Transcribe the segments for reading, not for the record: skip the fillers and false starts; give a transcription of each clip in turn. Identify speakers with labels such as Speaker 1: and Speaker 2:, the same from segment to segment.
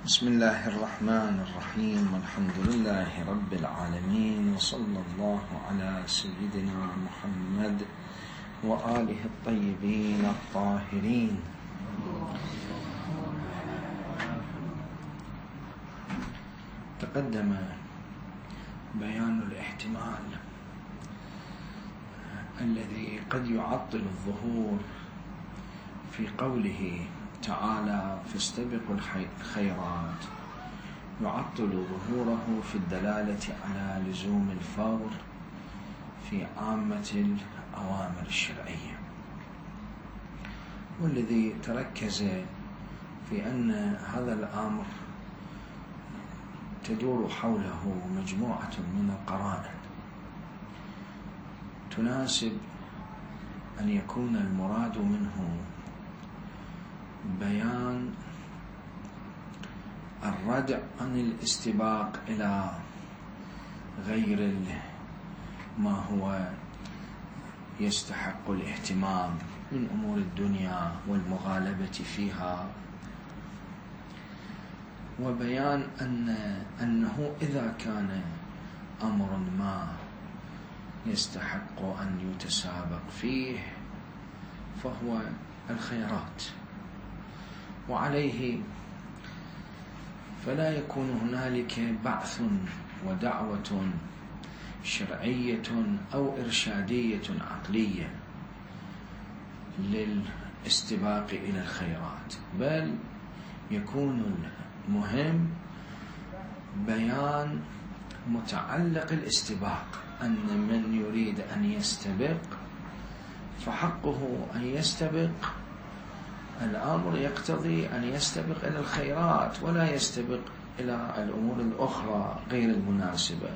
Speaker 1: بسم الله الرحمن الرحيم. الحمد لله رب العالمين، وصلى الله على سيدنا محمد وآله الطيبين الطاهرين. تقدم بيان الاحتمال الذي قد يعطل الظهور في قوله تعالى فاستبقوا الخيرات، يعطل ظهوره في الدلالة على لزوم الفور في عامة الأوامر الشرعية، والذي تركز في أن هذا الأمر تدور حوله مجموعة من القرائن تناسب أن يكون المراد منه بيان الردع عن الاستباق إلى غير ما هو يستحق الاهتمام من أمور الدنيا والمغالبة فيها، وبيان أنه إذا كان أمر ما يستحق أن يتسابق فيه فهو الخيرات، وعليه فلا يكون هنالك بعث ودعوة شرعية أو إرشادية عقلية للاستباق إلى الخيرات، بل يكون المهم بيان متعلق الاستباق، أن من يريد أن يستبق فحقه أن يستبق. الأمر يقتضي أن يستبق إلى الخيرات ولا يستبق إلى الأمور الأخرى غير المناسبة.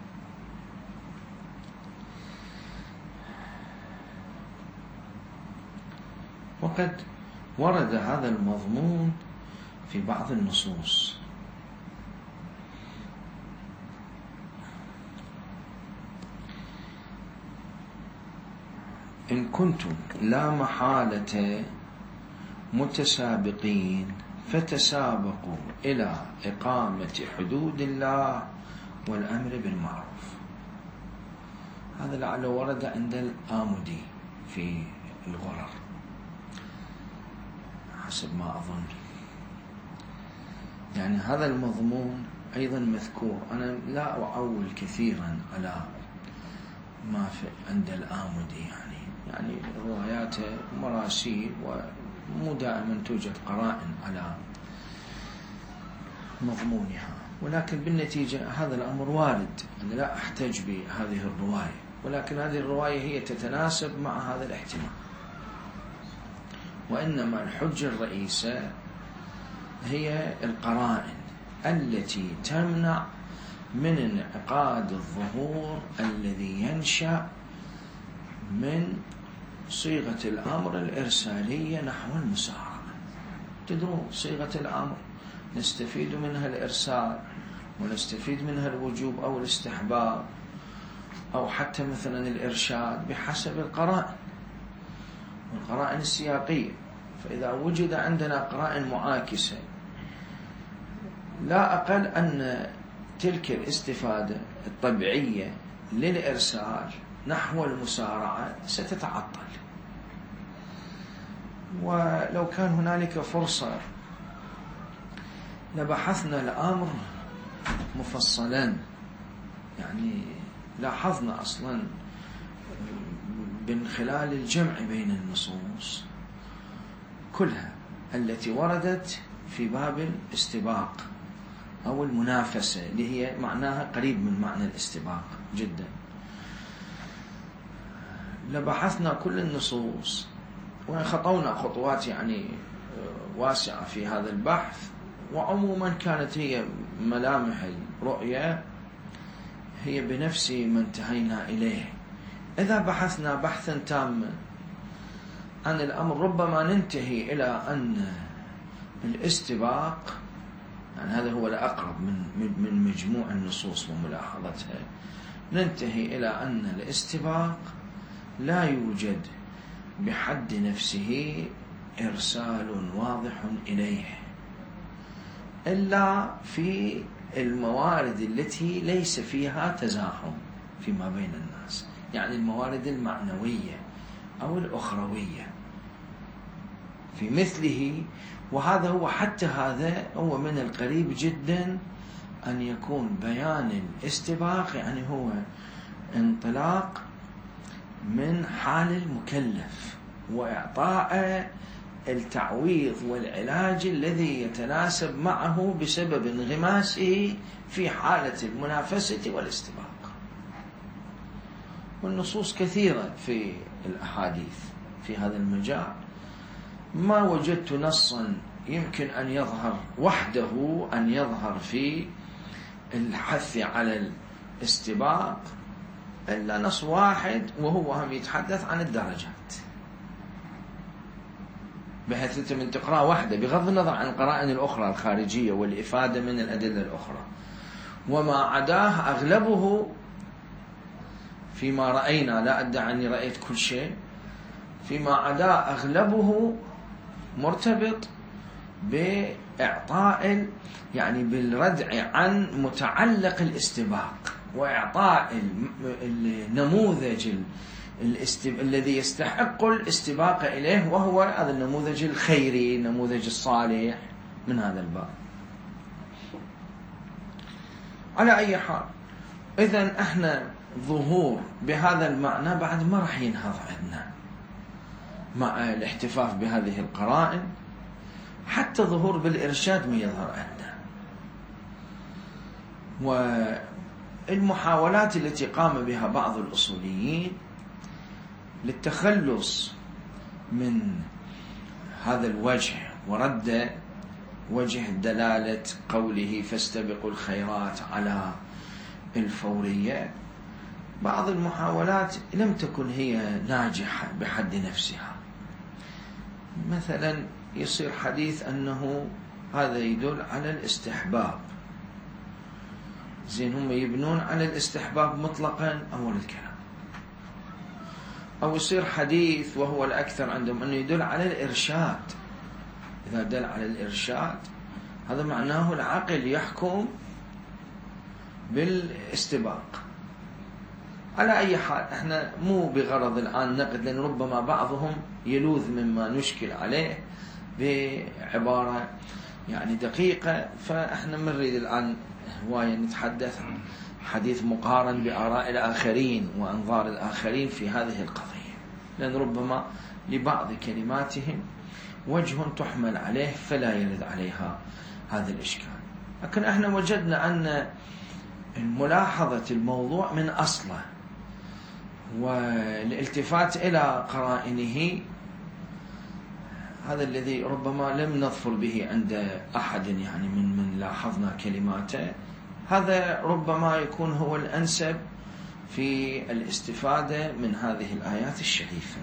Speaker 1: وقد ورد هذا المضمون في بعض النصوص، إن كنتم لا محالة متسابقين فتسابقوا إلى إقامة حدود الله والأمر بالمعروف. هذا لعله ورد عند الآمدي في الغرر حسب ما أظن، يعني هذا المضمون أيضا مذكور. أنا لا أعول كثيرا على ما في عند الآمدي، يعني رواياته مراسيل ومو دائما توجد قرائن على مضمونها، ولكن بالنتيجة هذا الأمر وارد، أنا لا أحتج بهذه الرواية، ولكن هذه الرواية هي تتناسب مع هذا الاحتمال. وإنما الحجة الرئيسة هي القرائن التي تمنع من انعقاد الظهور الذي ينشأ من صيغة الأمر الإرسالية نحو المسارعة. تدرون صيغة الأمر نستفيد منها الإرسال، ونستفيد منها الوجوب أو الاستحباب، أو حتى مثلا الإرشاد بحسب القرائن والقرائن السياقية. فإذا وجد عندنا قرائن معاكسة، لا أقل أن تلك الاستفادة الطبيعية للإرسال نحو المسارعة ستتعطل. ولو كان هنالك فرصة لبحثنا الأمر مفصلا، يعني لاحظنا أصلا من خلال الجمع بين النصوص كلها التي وردت في باب الاستباق أو المنافسة، اللي هي معناها قريب من معنى الاستباق جدا، لبحثنا كل النصوص وخطونا خطوات واسعة في هذا البحث. وعموما كانت هي ملامح الرؤية هي بنفس ما انتهينا إليه. إذا بحثنا بحثا تاما عن الأمر ربما ننتهي إلى أن الاستباق، يعني هذا هو الأقرب من مجموع النصوص وملاحظتها، ننتهي إلى أن الاستباق لا يوجد بحد نفسه إرسال واضح إليه، إلا في الموارد التي ليس فيها تزاحم فيما بين الناس، يعني الموارد المعنوية أو الأخروية في مثله. وهذا هو، حتى هذا هو من القريب جدا أن يكون بيان الاستباق، يعني هو انطلاق من حال المكلف وإعطاء التعويض والعلاج الذي يتناسب معه بسبب انغماسه في حالة المنافسة والاستباق. والنصوص كثيرة في الأحاديث في هذا المجال، ما وجدت نصا يمكن أن يظهر وحده، أن يظهر في الحث على الاستباق، إلا نص واحد، وهو هم يتحدث عن الدرجات، بحيث أنت من تقرأ واحدة بغض النظر عن القرائن الأخرى الخارجية والإفادة من الأدلة الأخرى، وما عداه أغلبه فيما رأينا، لا أدعي أني رأيت كل شيء، فيما عداه أغلبه مرتبط بإعطاء، يعني بالردع عن متعلق الاستباق وإعطاء النموذج الذي يستحق الاستباق إليه، وهو هذا النموذج الخيري، النموذج الصالح من هذا الباب. على أي حال، إذن احنا ظهور بهذا المعنى بعد ما راح ينهض عندنا مع الاحتفاف بهذه القرائن، حتى ظهور بالإرشاد ما يظهر عندنا. والمحاولات التي قام بها بعض الأصوليين للتخلص من هذا الوجه ورد وجه دلالة قوله فاستبقوا الخيرات على الفورية، بعض المحاولات لم تكن هي ناجحة بحد نفسها. مثلا يصير حديث أنه هذا يدل على الاستحباب، زين هم يبنون على الاستحباب مطلقا أول الكلام، أو يصير حديث وهو الأكثر عندهم أنه يدل على الإرشاد. إذا دل على الإرشاد هذا معناه العقل يحكم بالاستباق. على أي حال احنا مو بغرض الآن نقد، لأن ربما بعضهم يلوذ مما نشكل عليه بعبارة يعني دقيقة، فاحنا نريد الآن هواية نتحدث عن حديث مقارن بآراء الآخرين وأنظار الآخرين في هذه القضية، لأن ربما لبعض كلماتهم وجه تحمل عليه فلا يرد عليها هذا الإشكال. لكن احنا وجدنا أن ملاحظة الموضوع من أصله والالتفات إلى قرائنه، هذا الذي ربما لم نظفر به عند أحد، يعني من لاحظنا كلماته، هذا ربما يكون هو الأنسب في الاستفادة من هذه الآيات الشريفة.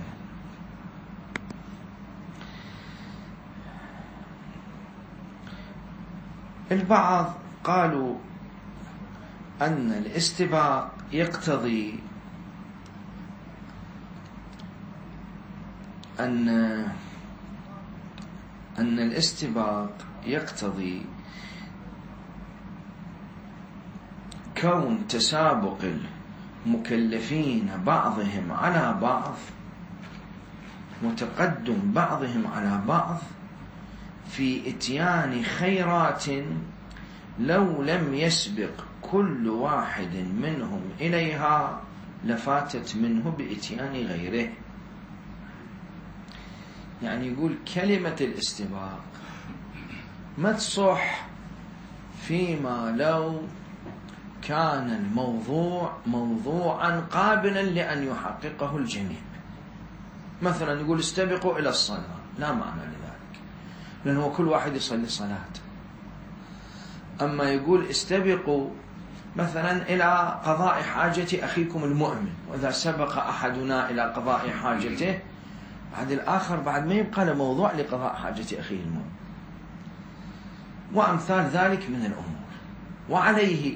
Speaker 1: البعض قالوا أن الاستباق يقتضي أن الاستباق يقتضي كون تسابق المكلفين بعضهم على بعض وتقدم بعضهم على بعض في إتيان خيرات لو لم يسبق كل واحد منهم إليها لفاتت منه بإتيان غيره. يعني يقول كلمة الاستباق ما تصح فيما لو كان الموضوع موضوعا قابلا لأن يحققه الجميع. مثلا يقول استبقوا إلى الصلاة، لا معنى لذلك، لأنه كل واحد يصلي صلاة. أما يقول استبقوا مثلا إلى قضاء حاجة أخيكم المؤمن، وإذا سبق أحدنا إلى قضاء حاجته بعد الآخر بعد ما يبقى له موضوع لقضاء حاجة أخيه المؤمن، وأمثال ذلك من الأمور. وعليه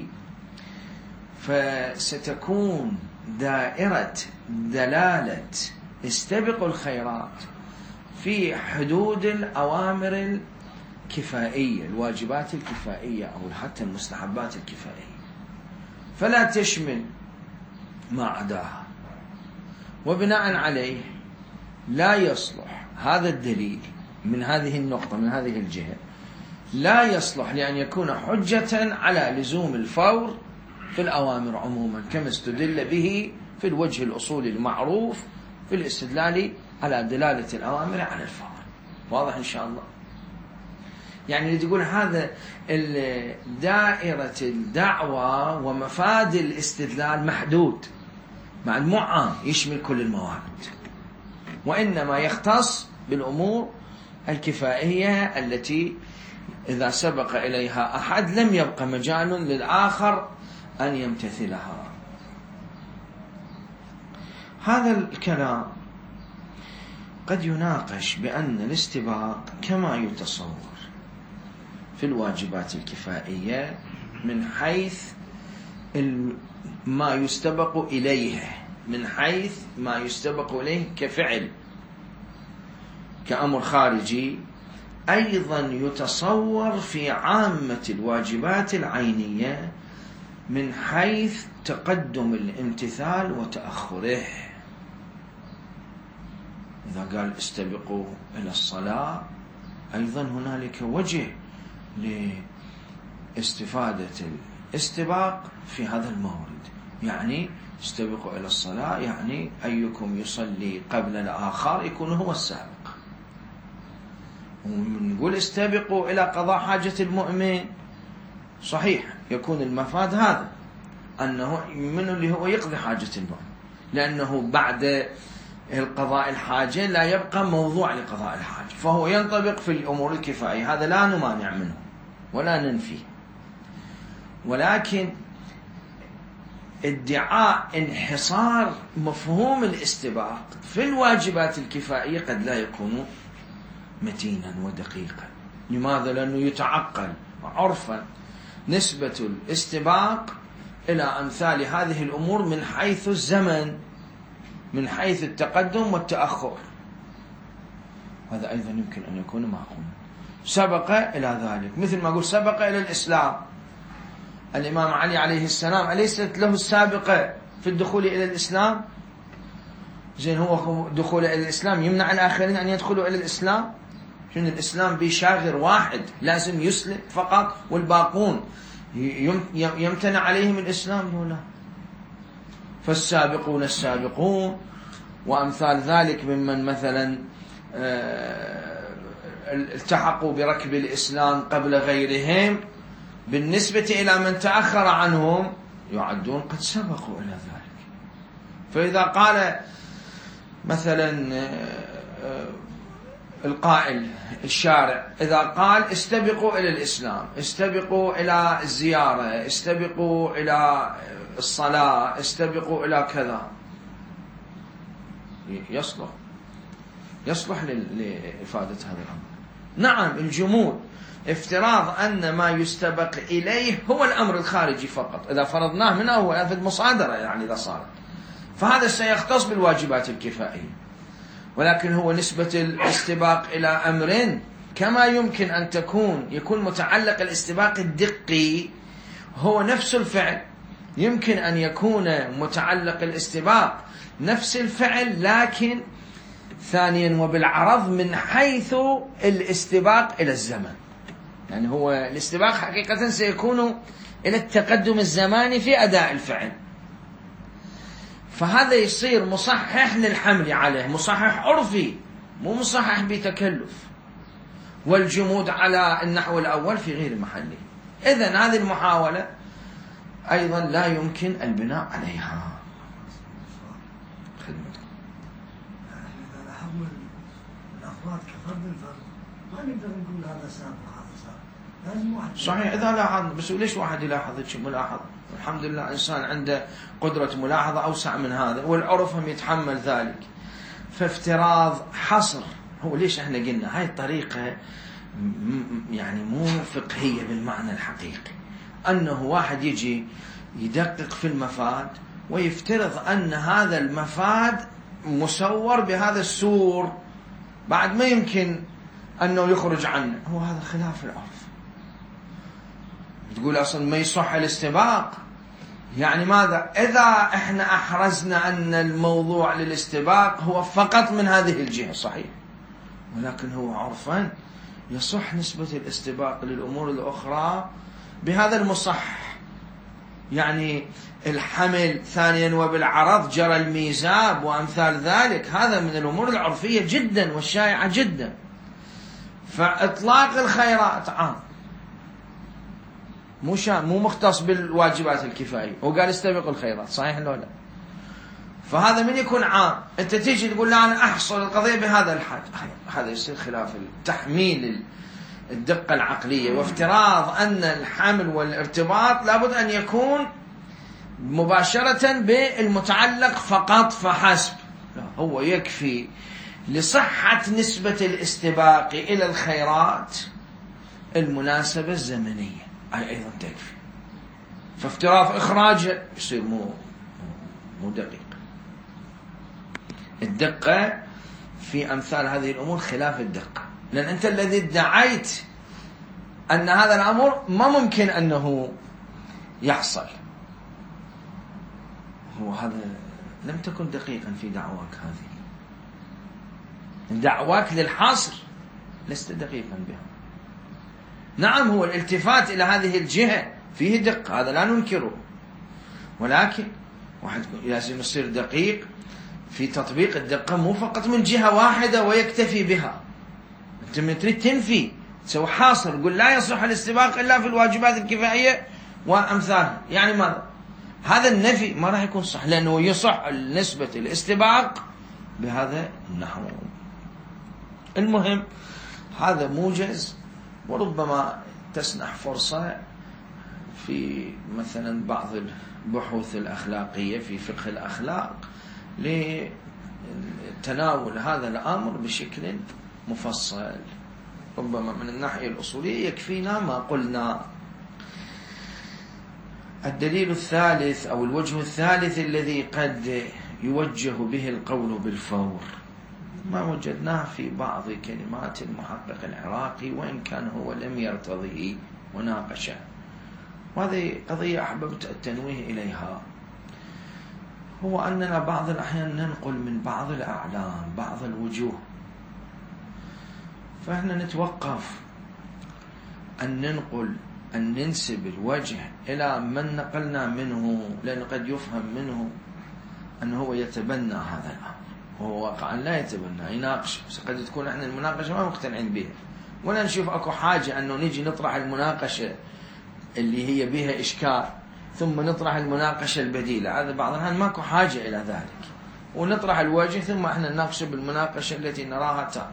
Speaker 1: فستكون دائرة دلالة استبقوا الخيرات في حدود الأوامر كفائية، الواجبات الكفائية أو حتى المستحبات الكفائية، فلا تشمل ما عداها، وبناء عليه لا يصلح هذا الدليل من هذه النقطة، من هذه الجهة لا يصلح لأن يكون حجة على لزوم الفور في الأوامر عموما، كما استدل به في الوجه الأصولي المعروف في الاستدلال على دلالة الأوامر على الفور. واضح إن شاء الله؟ يعني تقول هذا دائرة الدعوة ومفاد الاستدلال محدود، مع عام يشمل كل الموارد، وإنما يختص بالأمور الكفائية التي إذا سبق إليها أحد لم يبقى مجال للآخر أن يمتثلها. هذا الكلام قد يناقش بأن الاستباق كما يتصور في الواجبات الكفائية من حيث ما يستبق إليه، من حيث ما يستبق إليه كفعل كأمر خارجي، أيضا يتصور في عامة الواجبات العينية من حيث تقدم الامتثال وتأخره. إذا قال استبقوا إلى الصلاة، أيضا هنالك وجه لاستفادة الاستباق في هذا المورد، يعني استبقوا إلى الصلاة يعني أيكم يصلي قبل الآخر يكون هو السابق. ونقول استبقوا إلى قضاء حاجة المؤمن، صحيح يكون المفاد هذا أنه من اللي هو يقضي حاجة المؤمن، لأنه بعد القضاء الحاجة لا يبقى موضوع لقضاء الحاجة، فهو ينطبق في الأمور الكفائية، هذا لا نمانع منه ولا ننفيه. ولكن ادعاء انحصار مفهوم الاستباق في الواجبات الكفائية قد لا يكون متينا ودقيقا. لماذا؟ لأنه يتعقل عرفا نسبة الاستباق إلى أمثال هذه الأمور من حيث الزمن، من حيث التقدم والتأخر، هذا أيضا يمكن أن يكون معقول. سبق إلى ذلك، مثل ما أقول سبق إلى الإسلام، الإمام علي عليه السلام أليست له السابقة في الدخول إلى الإسلام؟ زين، هو دخول إلى الإسلام يمنع الآخرين أن يدخلوا إلى الإسلام؟ شنو الإسلام بشاغر واحد لازم يسلم فقط والباقون يمتنع عليهم الإسلام؟ ولا. فالسابقون السابقون وأمثال ذلك ممن مثلا التحقوا بركب الإسلام قبل غيرهم بالنسبة إلى من تأخر عنهم يعدون قد سبقوا إلى ذلك. فإذا قال مثلا القائل الشارع إذا قال استبقوا إلى الإسلام، استبقوا إلى الزيارة، استبقوا إلى الصلاة، استبقوا إلى كذا، يصلح لإفادة هذا الأمر. نعم، الجمود افتراض أن ما يستبق إليه هو الأمر الخارجي فقط، إذا فرضناه منه هو أفد مصادرة، يعني إذا صارت فهذا سيختص بالواجبات الكفائية، ولكن هو نسبة الاستباق إلى أمر كما يمكن أن يكون متعلق الاستباق الدقي هو نفس الفعل، يمكن أن يكون متعلق الاستباق نفس الفعل لكن ثانيا وبالعرض من حيث الاستباق إلى الزمن. يعني هو الاستباق حقيقة سيكون إلى التقدم الزماني في أداء الفعل، فهذا يصير مصحح للحمل عليه، مصحح عرفي مو مصحح بتكلف، والجمود على النحو الأول في غير محله. إذن هذه المحاولة أيضا لا يمكن البناء عليها.
Speaker 2: إذا لاحظنا الأفراد كفرد الفرد ما نقدر نقول هذا سابق هذا سابق، لازم واحد
Speaker 1: صحيح. إذا لاحظ، بس ليش واحد يلاحظ ملاحظ؟ الحمد لله إنسان عنده قدرة ملاحظة أوسع من هذا، والعرف هم يتحمل ذلك. فافتراض حصر، هو ليش احنا قلنا هاي الطريقة يعني مو فقهية بالمعنى الحقيقي، أنه واحد يجي يدقق في المفاد ويفترض أن هذا المفاد مسور بهذا السور، بعد ما يمكن أنه يخرج عنه، هو هذا خلاف العرف. تقول أصلا ما يصح الاستباق، يعني ماذا؟ إذا إحنا أحرزنا أن الموضوع للاستباق هو فقط من هذه الجهة صحيح، ولكن هو عرفا يصح نسبة الاستباق للأمور الأخرى بهذا المصح، يعني الحمل ثانيا وبالعرض جرى الميزاب وأمثال ذلك، هذا من الأمور العرفية جدا والشائعة جدا. فإطلاق الخيرات عام، مو مختص بالواجبات الكفائية. وقال استبقوا الخيرات، صحيح ولا لا؟ فهذا من يكون عام. أنت تيجي تقول لا أنا أحصل القضية بهذا الحد، هذا يصير خلاف تحميل الدقة العقلية، وافتراض أن الحمل والارتباط لابد أن يكون مباشرة بالمتعلق فقط فحسب. لا، هو يكفي لصحة نسبة الاستباق إلى الخيرات المناسبة الزمنية، أي أيضا تكفي. فافتراض إخراجه يصير مو دقيق. الدقة في أمثال هذه الأمور خلاف الدقة، لأن أنت الذي ادعيت أن هذا الأمر ما ممكن أنه يحصل، هو هذا لم تكن دقيقا في دعواك. هذه دعواك للحصر لست دقيقا بها. نعم، هو الالتفات إلى هذه الجهة فيه دقة، هذا لا ننكره، ولكن واحد لازم يصير دقيق في تطبيق الدقة، مو فقط من جهة واحدة ويكتفي بها. أنت من تريد تنفي تسوي حاصر، تقول لا يصح الاستباق إلا في الواجبات الكفائية وأمثالها، يعني ماذا؟ هذا النفي ما راح يكون صح، لأنه يصح نسبة الاستباق بهذا النحو. المهم هذا موجز، وربما تسنح فرصة في مثلا بعض البحوث الأخلاقية في فقه الأخلاق لتناول هذا الأمر بشكل مفصل. ربما من الناحية الأصولية يكفينا ما قلنا. الدليل الثالث أو الوجه الثالث الذي قد يوجه به القول بالفور ما وجدناه في بعض كلمات المحقق العراقي، وإن كان هو لم يرتضيه وناقشه، وهذه قضية أحببت التنويه إليها. هو أننا بعض الأحيان ننقل من بعض الأعلام بعض الوجوه، فإحنا نتوقف أن ننقل أن ننسب الوجه إلى من نقلنا منه، لأن قد يفهم منه أنه هو يتبنى هذا الأمر، وهو واقعا لا يتبنى، يناقش. بس قد تكون احنا المناقشة ما مقتنعين بها، ولا نشوف أكو حاجة أنه نيجي نطرح المناقشة اللي هي بها إشكال ثم نطرح المناقشة البديلة. هذا بعض الأحيان ماكو حاجة إلى ذلك، ونطرح الوجه ثم احنا نناقش بالمناقشة التي نراها تامة.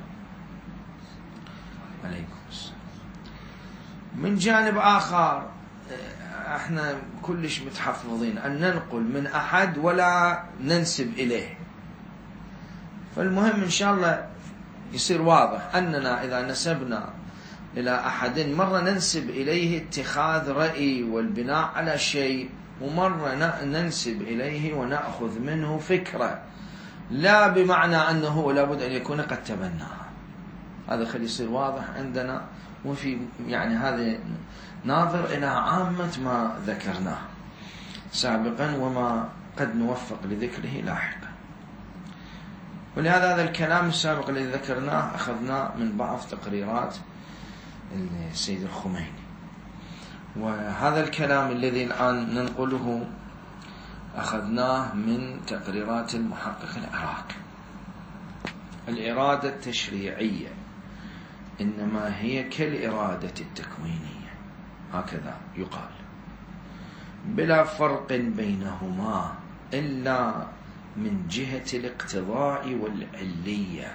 Speaker 1: عليكم السلام. من جانب آخر احنا كلش متحفظين أن ننقل من أحد ولا ننسب إليه. فالمهم إن شاء الله يصير واضح أننا إذا نسبنا إلى أحد مرة ننسب إليه اتخاذ رأي والبناء على شيء، ومرة ننسب إليه ونأخذ منه فكرة، لا بمعنى أنه لابد أن يكون قد تبناها. هذا خلي يصير واضح عندنا، وفي يعني هذا ناظر إلى عامة ما ذكرناه سابقا وما قد نوفق لذكره لاحقا. ولهذا هذا الكلام السابق الذي ذكرناه أخذناه من بعض تقريرات السيد الخميني، وهذا الكلام الذي الآن ننقله أخذناه من تقريرات المحقق العراقي. الإرادة التشريعية إنما هي كالإرادة التكوينية، هكذا يقال، بلا فرق بينهما إلا من جهة الاقتضاء والعلية،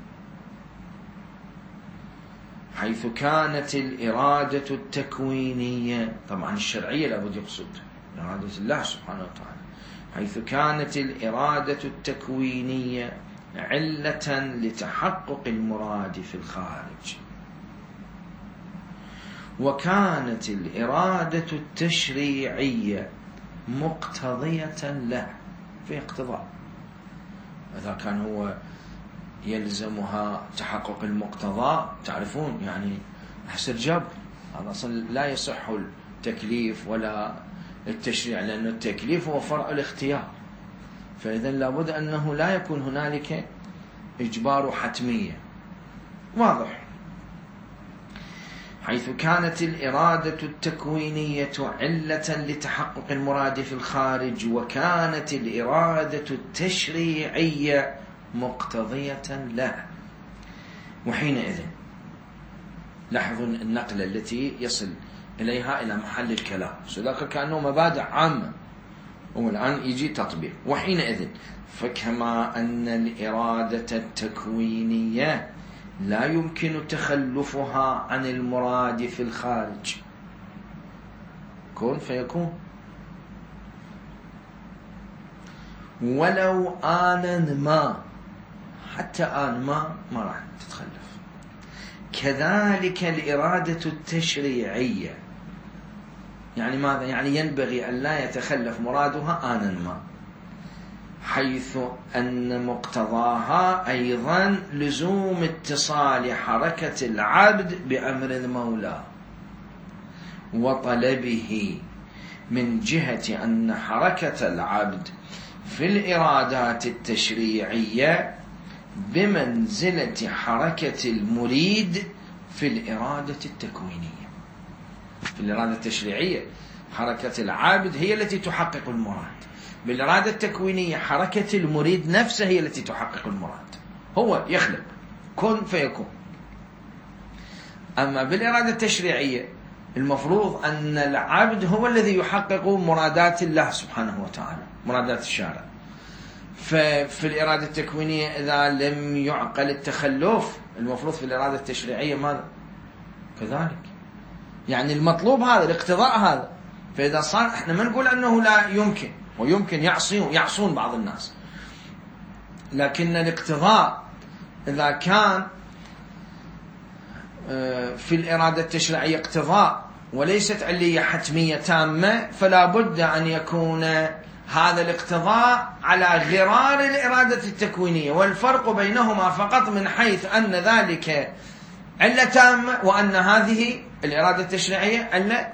Speaker 1: حيث كانت الإرادة التكوينية، طبعا الشرعية لابد يقصد إرادة الله سبحانه وتعالى، حيث كانت الإرادة التكوينية علة لتحقق المراد في الخارج، وكانت الإرادة التشريعية مقتضية له، في اقتضاء. إذا كان هو يلزمها تحقق المقتضى، تعرفون يعني حسر جبر، هذا أصلا لا يصح التكليف ولا التشريع، لأن التكليف هو فرع الاختيار، فإذا لابد أنه لا يكون هنالك إجبار حتمية. واضح؟ حيث كانت الإرادة التكوينية علة لتحقق المراد في الخارج، وكانت الإرادة التشريعية مقتضية له. وحينئذ لاحظوا النقلة التي يصل إليها إلى محل الكلام، سذاك كأنه مبادئ عامة والآن يجي تطبيق. وحينئذ فكما أن الإرادة التكوينية لا يمكن تخلفها عن المراد في الخارج، كن فيكون، ولو آنا ما، حتى آن ما راح تتخلف. كذلك الإرادة التشريعية، يعني ماذا؟ يعني ينبغي أن لا يتخلف مرادها آنا ما، حيث أن مقتضاها أيضا لزوم اتصال حركة العبد بأمر المولى وطلبه، من جهة أن حركة العبد في الإرادات التشريعية بمنزلة حركة المريد في الإرادة التكوينية. في الإرادة التشريعية حركة العابد هي التي تحقق المراد، بالإرادة التكوينية حركة المريد نفسها هي التي تحقق المراد، هو يخلق كن فيكون. أما بالإرادة التشريعية المفروض أن العبد هو الذي يحقق مرادات الله سبحانه وتعالى، مرادات الشارع. ففي الإرادة التكوينية إذا لم يعقل التخلف، المفروض في الإرادة التشريعية ماذا؟ كذلك، يعني المطلوب هذا، الاقتضاء هذا. فإذا صار، احنا ما نقول أنه لا يمكن، ويمكن يعصون بعض الناس، لكن الاقتضاء إذا كان في الإرادة التشريعية اقتضاء وليست علية حتمية تامة، فلا بد أن يكون هذا الاقتضاء على غرار الإرادة التكوينية، والفرق بينهما فقط من حيث أن ذلك علة تامة، وأن هذه الإرادة التشريعية علة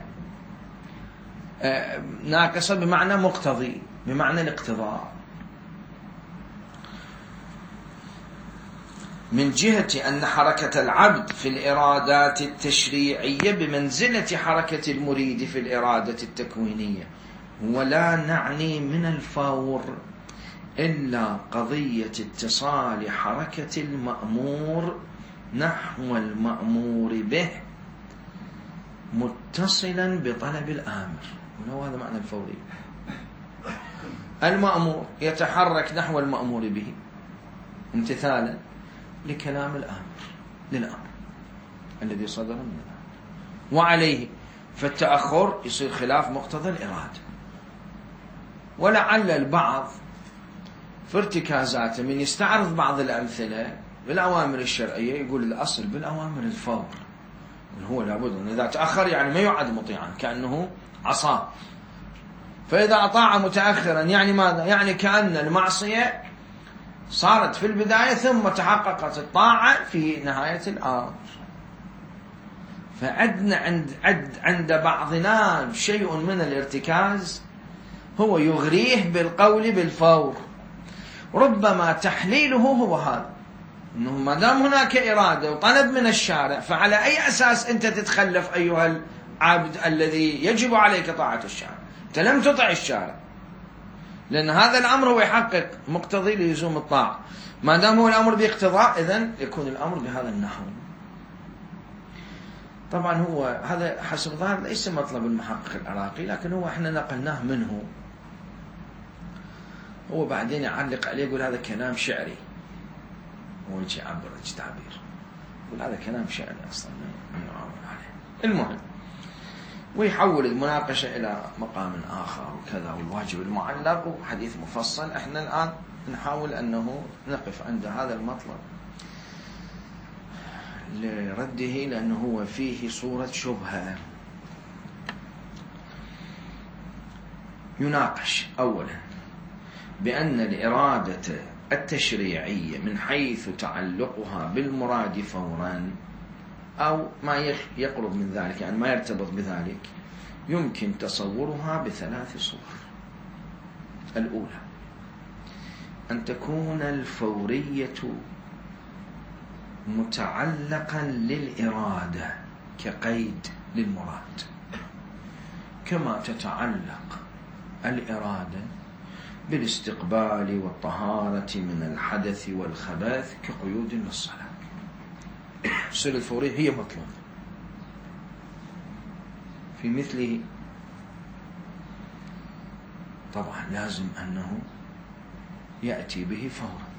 Speaker 1: ناقصة بمعنى مقتضي، بمعنى الاقتضاء. من جهة أن حركة العبد في الإرادات التشريعية بمنزلة حركة المريد في الإرادة التكوينية، ولا نعني من الفور إلا قضية اتصال حركة المأمور نحو المأمور به متصلا بطلب الآمر. ولو هذا معنى الفوري، المأمور يتحرك نحو المأمور به امتثالا لكلام الآمر، للأمر الذي صدر من الآمر، وعليه فالتأخر يصير خلاف مقتضى الإرادة. ولعل البعض في ارتكازاته من يستعرض بعض الأمثلة بالأوامر الشرعية يقول الأصل بالأوامر الفور، هو لابد أن إذا تأخر يعني ما يعد مطيعا، كأنه عصاه. فإذا أطاع متأخرا يعني ماذا؟ يعني كأن المعصية صارت في البداية ثم تحققت الطاعة في نهاية الأمر. فعندنا عند بعضنا شيء من الارتكاز هو يغريه بالقول بالفور، ربما تحليله هو هذا، أنه ما دام هناك إرادة وطلب من الشارع، فعلى أي أساس أنت تتخلف أيها العبد الذي يجب عليك طاعة الشارع؟ أنت لم تطع الشارع، لأن هذا الأمر هو يحقق مقتضي لزوم الطاعة. ما دام هو الأمر باقتضاء، إذن يكون الأمر بهذا النحو. طبعا هو هذا حسب ظاهر ليس مطلب المحقق العراقي، لكن هو احنا نقلناه منه، هو بعدين يعلق عليه يقول هذا كلام شعري، هو يجي يعبر تعبير، يقول هذا كلام شعري أصلا من يعبر عليه. المهم، ويحول المناقشة إلى مقام آخر وكذا، والواجب المعلق وحديث مفصل. احنا الآن نحاول أنه نقف عند هذا المطلب لرده، لأنه هو فيه صورة شبهة. يناقش أولا بأن الإرادة التشريعية من حيث تعلقها بالمراد فورا أو ما يقرب من ذلك، يعني ما يرتبط بذلك، يمكن تصورها بثلاث صور. الأولى أن تكون الفورية متعلقا للإرادة كقيد للمراد، كما تتعلق الإرادة بالاستقبال والطهارة من الحدث والخبث كقيود للصلاة. الصلة الفورية هي مطلوبة في مثله. طبعا لازم أنه يأتي به فورا،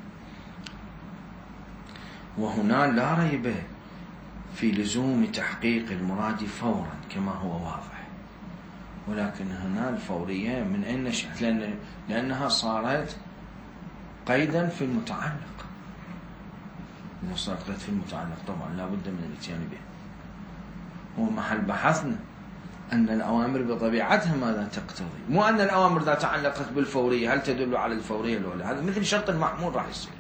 Speaker 1: وهنا لا ريب في لزوم تحقيق المراد فورا كما هو واضح، ولكن هنا الفورية من أين نشأت؟ لأنها صارت قيدا في المتعلق. إذا صارت قيد في المتعلق طبعا لا بد من الاتيان به. هو محل بحثنا أن الأوامر بطبيعتها ماذا تقتضي، مو أن الأوامر إذا تعلقت بالفورية هل تدل على الفورية الأولى. هذا مثل شرط المحمول راح يصير،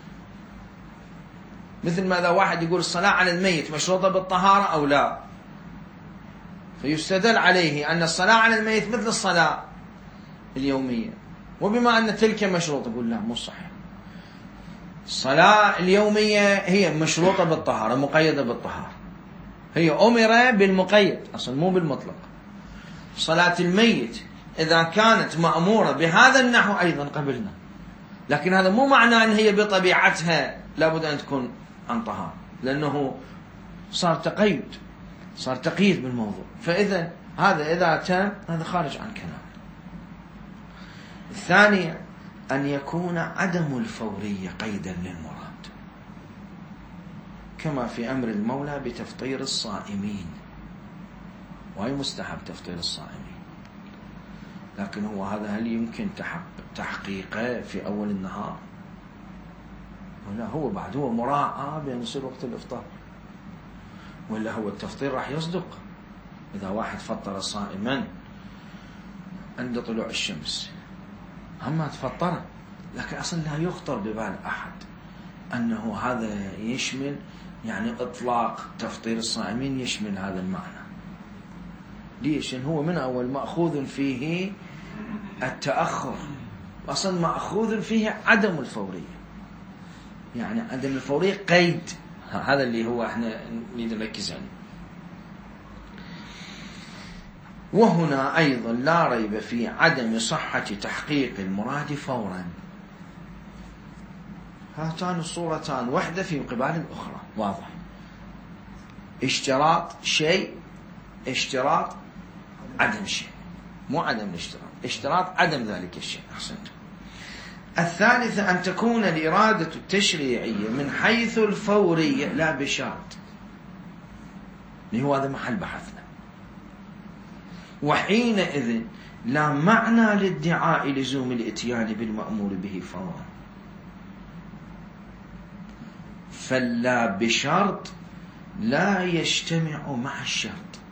Speaker 1: مثل ما إذا واحد يقول الصلاة على الميت مشروطة بالطهارة أو لا، فيستدل عليه أن الصلاة على الميت مثل الصلاة اليومية، وبما أن تلك مشروطة يقول لا مو صحيح. الصلاة اليومية هي مشروطة بالطهارة، مقيدة بالطهارة، هي أمر بالمقيد أصلا مو بالمطلق. صلاة الميت إذا كانت مأمورة بهذا النحو أيضا قبلنا، لكن هذا مو معناه أن هي بطبيعتها لابد أن تكون عن طهارة، لأنه صار تقيد، صار تقييد بالموضوع. فإذا هذا إذا تم هذا خارج عن كلام. الثانية أن يكون عدم الفورية قيدا للمراد، كما في أمر المولى بتفطير الصائمين، وهي مستحب تفطير الصائمين، لكن هو هذا هل يمكن تحقيقه في أول النهار؟ ولا هو بعد هو مراعاة بأن يصير وقت الإفطار، ولا هو التفطير راح يصدق إذا واحد فطر صائما عند طلوع الشمس، أما تفطر، لكن أصلا لا يخطر ببال أحد أنه هذا يشمل، يعني إطلاق تفطير الصائمين يشمل هذا المعنى. ليش؟ هو من أول مأخوذ فيه التأخر، أصلا مأخوذ فيه عدم الفورية، يعني عدم الفورية قيد، هذا اللي هو احنا نريد نركز عليه. وهنا أيضا لا ريب في عدم صحة تحقيق المراد فورا. هاتان الصورتان واحدة في قبال الأخرى، واضح. اشتراط شيء، اشتراط عدم شيء، مو عدم الاشتراط، اشتراط عدم ذلك الشيء. أحسنت. الثالثة أن تكون الإرادة التشريعية من حيث الفورية لا بشرط، اللي هو هذا محل بحثنا، وحينئذ لا معنى لادعاء لزوم الاتيان بالمأمور به فورا. فلا بشرط لا يجتمع مع الشرط.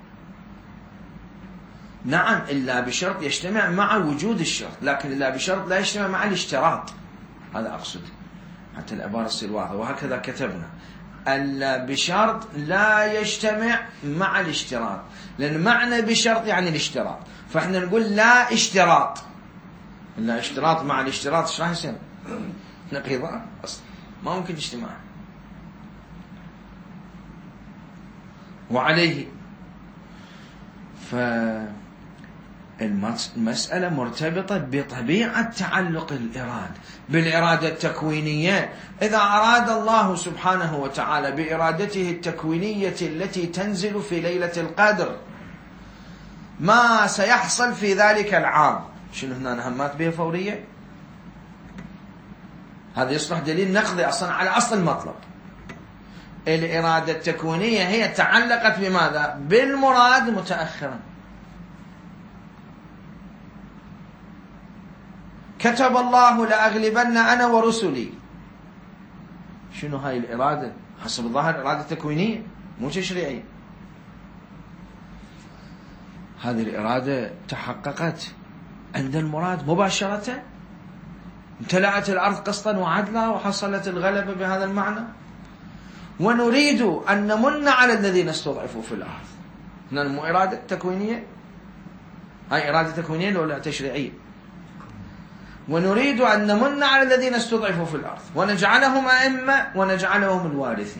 Speaker 1: نعم إلا بشرط يجتمع مع وجود الشرط، لكن إلا بشرط لا يجتمع مع الاشتراط. هذا أقصد حتى العبارة تصير واضحة، وهكذا كتبنا إلا بشرط لا يجتمع مع الاشتراط، لأن معنى بشرط يعني الاشتراط، فإحنا نقول لا اشتراط، لا اشتراط مع الاشتراط ايش راح يصير؟ نقيضان أصلا ما ممكن اجتماع. وعليه فالمسألة مرتبطة بطبيعة تعلق الإرادة بالإرادة التكوينية. إذا أراد الله سبحانه وتعالى بإرادته التكوينية التي تنزل في ليلة القدر ما سيحصل في ذلك العام، شنو هنا نهمات به فورية؟ هذا يصبح دليل نقضي أصلا على أصل المطلب. الإرادة التكوينية هي تعلقت بماذا؟ بالمراد متأخرا. كتب الله لأغلبن أنا ورسلي. شنو هاي الإرادة؟ حسب الظاهر إرادة تكوينية مو تشريعية. هذه الإرادة تحققت عند المراد مباشرة امتلأت الأرض قسطا وعدلا وحصلت الغلبة بهذا المعنى. ونريد أن نمن على الذين استضعفوا في الأرض. هنا مو إرادة تكوينية؟ هاي إرادة تكوينية لو لا تشريعية. ونريد أن نمن على الذين استضعفوا في الأرض ونجعلهم أئمة ونجعلهم الوارثين.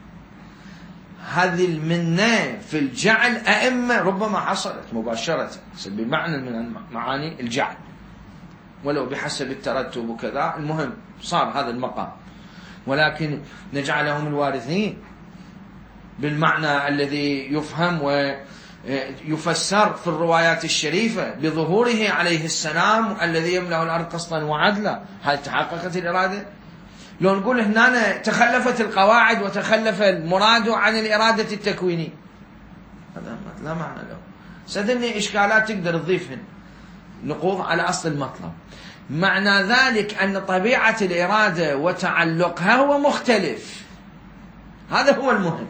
Speaker 1: هذه المنة في الجعل أئمة ربما حصلت مباشرة بمعنى من معاني الجعل، ولو بحسب الترتب وكذا، المهم صار هذا المقام. ولكن نجعلهم الوارثين بالمعنى الذي يفهم ويفسر في الروايات الشريفة بظهوره عليه السلام الذي يملأ الأرض قسطا وعدلا. هل تحققت الإرادة؟ لو نقول هنا تخلفت القواعد وتخلف المراد عن الإرادة التكوينية، هذا لا معنى له. سدني إشكالات تقدر تضيفهن نقوض على أصل المطلب. معنى ذلك أن طبيعة الإرادة وتعلقها هو مختلف، هذا هو المهم.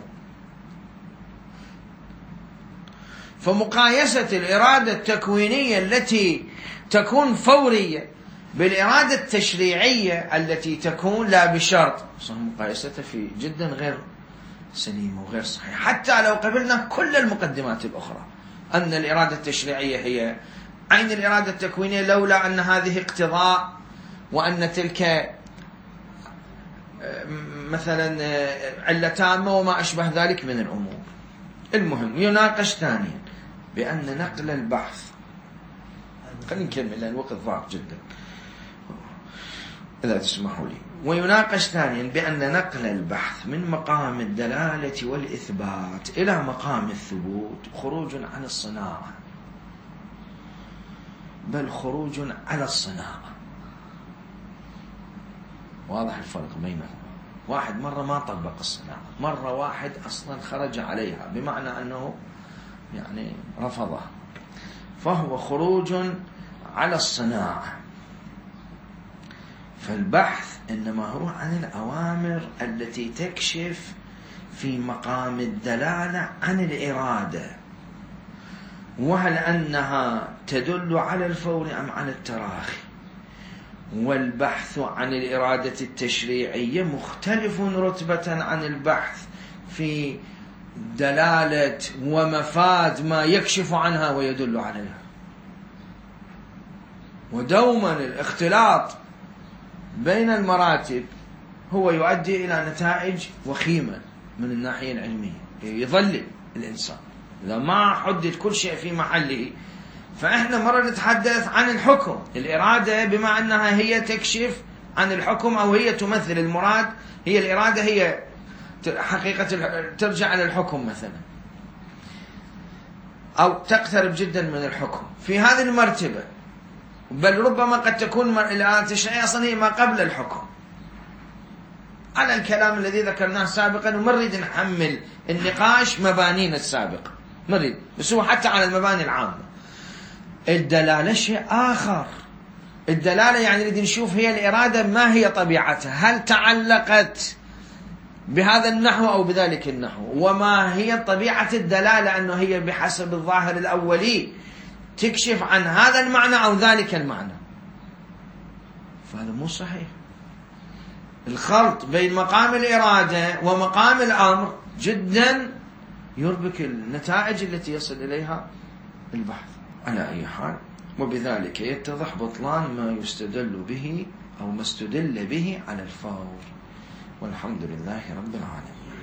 Speaker 1: فمقايسة الإرادة التكوينية التي تكون فورية بالإرادة التشريعية التي تكون لا بشرط، مقايستها في جدا غير سليمة وغير صحيحة. حتى لو قبلنا كل المقدمات الأخرى أن الإرادة التشريعية هي عين الإرادة التكوينية، لولا أن هذه اقتضاء وأن تلك مثلا علة تامة وما أشبه ذلك من الأمور. المهم يناقش ثانيا بأن نقل البحث، خلينا نكمل لأن الوقت ضاق جدا إذا تسمحوا لي. ويناقش ثانيا بأن نقل البحث من مقام الدلالة والإثبات إلى مقام الثبوت خروج عن الصناعة، بل خروج على الصناعة. واضح الفرق بينهما. واحد مرة ما طبق الصناعة، مرة واحد أصلا خرج عليها بمعنى أنه يعني رفضها، فهو خروج على الصناعة. فالبحث إنما هو عن الأوامر التي تكشف في مقام الدلالة عن الإرادة، وهل أنها تدل على الفور أم على التراخي. والبحث عن الإرادة التشريعية مختلف رتبة عن البحث في دلالة ومفاد ما يكشف عنها ويدل عليها. ودوما الاختلاط بين المراتب هو يؤدي إلى نتائج وخيمة من الناحية العلمية، يظلل الإنسان إذا ما حدد كل شيء في محله. فإحنا مرة نتحدث عن الحكم، الإرادة بما أنها هي تكشف عن الحكم أو هي تمثل المراد، هي الإرادة هي حقيقة ترجع على الحكم مثلا، أو تقترب جدا من الحكم في هذه المرتبة. بل ربما قد تكون الإرادة التشريعية أصلا هي ما قبل الحكم، على الكلام الذي ذكرناه سابقا. ومريد نحمل النقاش مبانينا السابقة، مريد بس هو حتى على المباني العامة. الدلالة شيء آخر. الدلالة يعني نريد نشوف هي الإرادة ما هي طبيعتها، هل تعلقت بهذا النحو أو بذلك النحو، وما هي طبيعة الدلالة، أنه هي بحسب الظاهر الأولي تكشف عن هذا المعنى أو ذلك المعنى. فهذا مو صحيح. الخلط بين مقام الإرادة ومقام الأمر جدا يربك النتائج التي يصل إليها البحث. على أي حال، وبذلك يتضح بطلان ما يستدل به أو ما استدل به على الفور. والحمد لله رب العالمين.